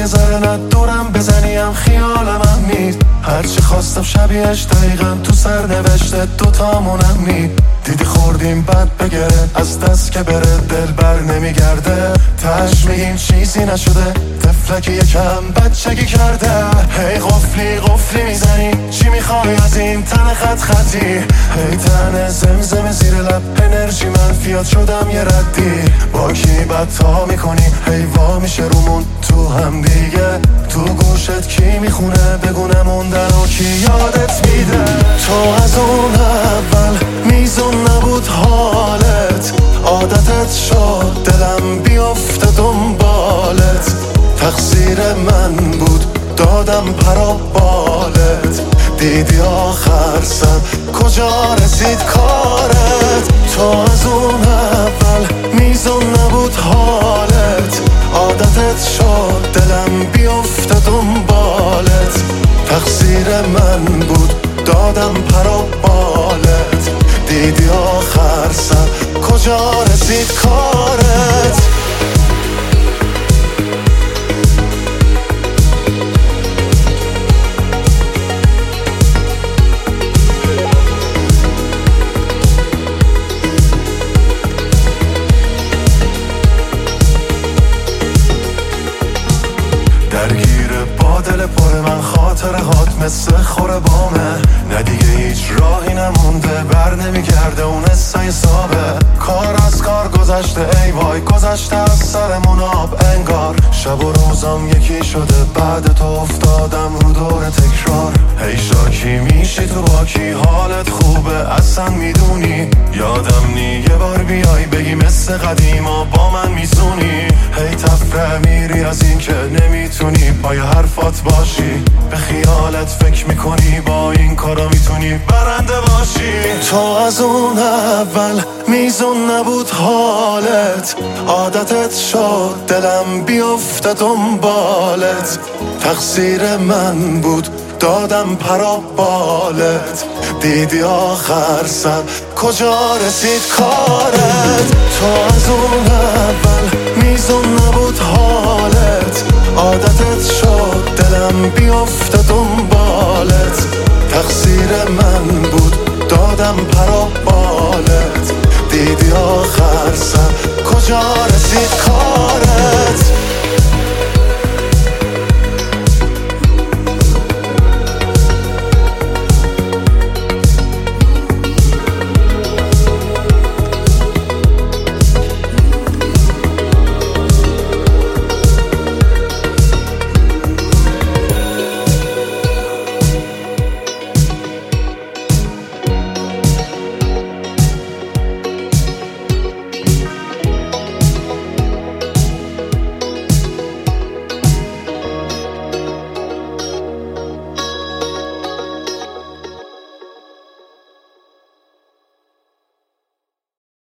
ذره ندورم بزنیم خیال من نید. هرچی خواستم شبیهش دقیقا تو سر نوشته دوتامونم نید. دیدی خوردیم بد بگره از دست که بره دل بر نمیگرده. تش میگیم چیزی نشده طفلکی یکم بچگی کرده. هی قفلی میزنی چی میخوای از این تن خط خطی. هی تن زمزم زیر لب انرژی منفیات شدم یه ردی. با کی بدتا میکنی هی وا میشه رومون تو هم دیگه. تو گوشت کی میخونه بگونه موندن و کی یادت میده. تو از اون اول میزون نبود حالت. عادتت شد دلم بیفته دنبالت. تقصیر من بود دادم پرا بالت. دیدی آخر سر کجا رسید کارت. تو از اون اول میزون نبود حالت. عادتت شد دلم بیفته دنبالت. تقصیر من بود دادم پرا بالت. دیدی آخر سر کجا رسید کارت. درگیر با دل پر من خاطرهات مثل خوره بامه. نه دیگه هیچ راهی نمونده بر نمیگرده اون حسای صابه. کار از کار گذشته ای وای گذشته از سرمون آب انگار. شب و روزم یکی شده بعد تو افتادم رو دور تکرار. هی شاکی میشی تو با کی حالت خوبه اصلا میدونی. یادم نی یه بار بیای بگی مثل قدیما با من میزونی. هی تفره میری از این که نمیتونی پای حرفات باشی. به خیالت فکر میکنی با این کارا میتونی برنده باشی. تو از اون اول میزون نبود حالت. عادتت شد دلم بیفته دنبالت. تقصیر من بود دادم پرا بالت. دیدی آخر سر کجا رسید کارت. تو از اون اول میزون نبود حالت. عادتت شد دلم بیفته دنبالت. تقصیر من بود دادم پرا بالت. دیدی آخر سر کجا رسید